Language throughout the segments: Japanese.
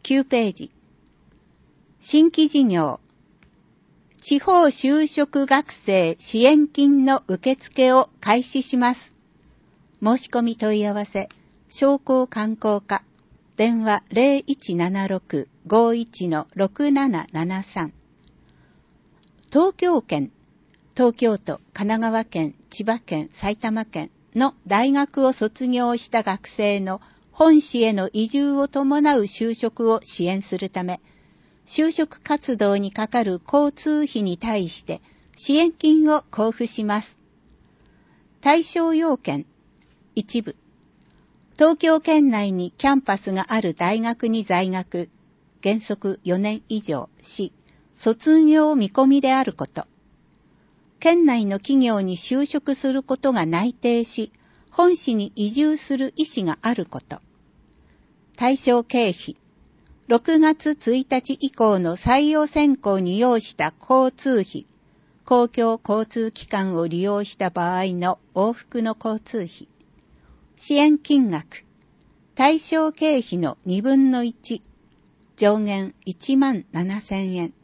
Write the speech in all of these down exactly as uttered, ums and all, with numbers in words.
きゅうページ。新規事業。地方就職学生支援金の受付を開始します。申し込み問い合わせ、商工観光課、電話 ゼロいちななろく ごいち ろくななななさん。東京圏、東京都、神奈川県、千葉県、埼玉県の大学を卒業した学生の本市への移住を伴う就職を支援するため、就職活動にかかる交通費に対して支援金を交付します。対象要件、一部。東京圏内にキャンパスがある大学に在学、原則よねん以上し、卒業見込みであること。県内の企業に就職することが内定し、本市に移住する意思があること。対象経費。ろくがつついたち以降の採用選考に要した交通費、公共交通機関を利用した場合の往復の交通費。支援金額。対象経費のにぶんのいち。上限いちまんななせんえん。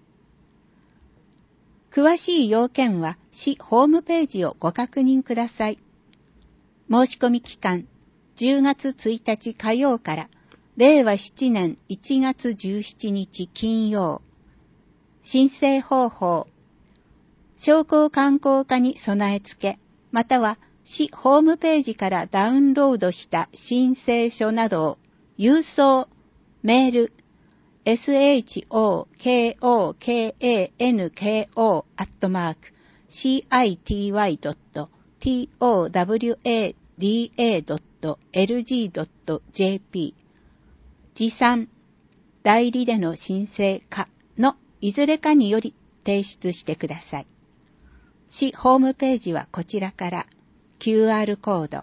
詳しい要件は市ホームページをご確認ください。申し込み期間、じゅうがつついたち火曜かられいわなねんいちがつじゅうしちにち金曜。申請方法。商工観光課に備え付け、または市ホームページからダウンロードした申請書などを郵送、メール、エスエイチオーケーオーケーエーエヌケーオー アットマーク シーアイティーワイ ドット トワダブリューエーディーエー ドット エルジー ドット ジェーピー 持参、代理での申請かのいずれかにより提出してください。市ホームページはこちらから キューアール コード。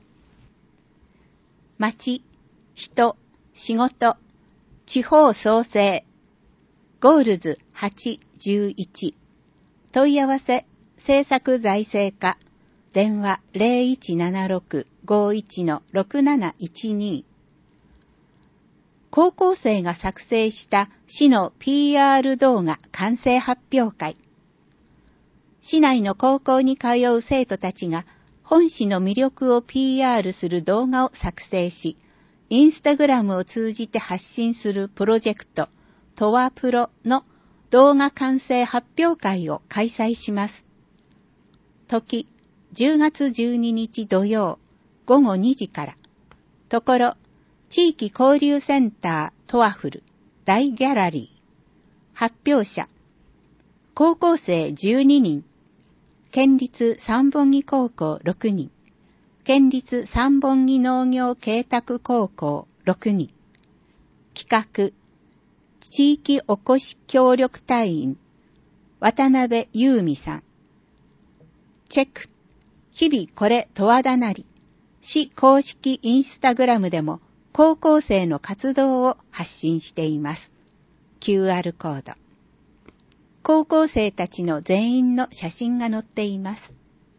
町、人、仕事、地方創生、ゴールズはちいちいち。問い合わせ、政策財政課、電話 ゼロいちななろく ごいち ろくなないちに。高校生が作成した市の ピーアール 動画完成発表会。市内の高校に通う生徒たちが本市の魅力を ピーアール する動画を作成し、インスタグラムを通じて発信するプロジェクト、トワプロの動画完成発表会を開催します。時、じゅうがつじゅうににち土曜、ごごにじから。ところ、地域交流センタートワフル大ギャラリー。発表者、高校生じゅうににん、県立三本木高校ろくにん、県立三本木農業恵拓高校ろくにん。企画、地域おこし協力隊員、渡辺優美さん。チェック、日々これ十和田なり、市公式インスタグラムでも高校生の活動を発信しています。キューアール コード。高校生たちの全員の写真が載っています。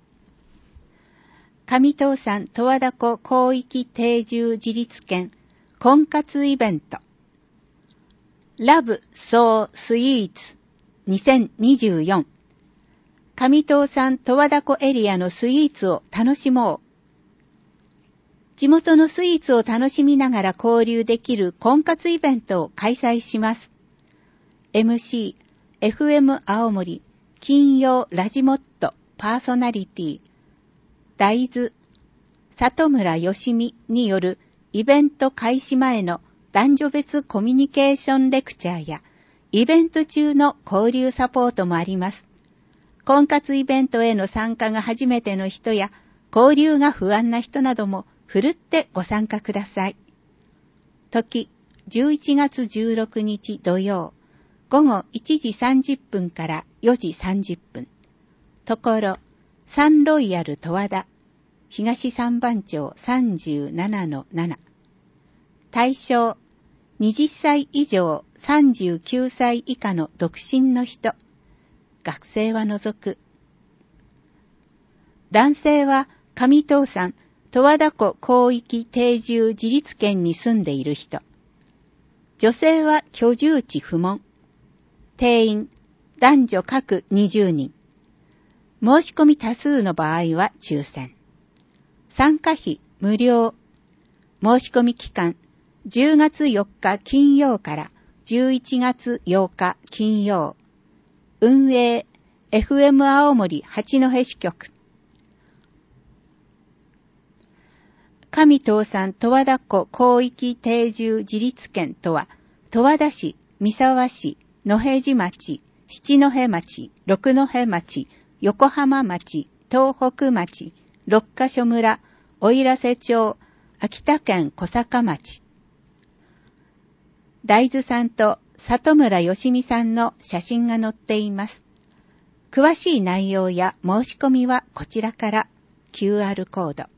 上東山十和田湖広域定住自立県婚活イベント。ラブソースイーツにせんにじゅうよん。上東山十和田湖エリアのスイーツを楽しもう。地元のスイーツを楽しみながら交流できる婚活イベントを開催します。エムシー、エフエム 青森、金曜ラジモットパーソナリティ、大豆、里村よしみによるイベント開始前の男女別コミュニケーションレクチャーやイベント中の交流サポートもあります。婚活イベントへの参加が初めての人や交流が不安な人などもふるってご参加ください。時、じゅういちがつじゅうろくにち土曜、ごごいちじさんじゅっぷんからよじさんじゅっぷん。ところ、サンロイヤル十和田、東三番町 さんじゅうななのなな。対象、はたち以上さんじゅうきゅうさい以下の独身の人。学生は除く。男性は上東山、十和田湖広域定住自立県に住んでいる人。 女性は居住地不問。定員、男女各にじゅうにん。申し込み多数の場合は抽選。参加費無料。申し込み期間、じゅうがつよっか金曜からじゅういちがつようか金曜。運営、エフエム 青森八戸支局。上東山十和田湖広域定住自立県とは、十和田市、三沢市、野辺地町、七戸町、六戸町、横浜町、東北町、六ヶ所村、奥入瀬町、秋田県小坂町。大豆さんと里村義美さんの写真が載っています。詳しい内容や申し込みはこちらから キューアール コード。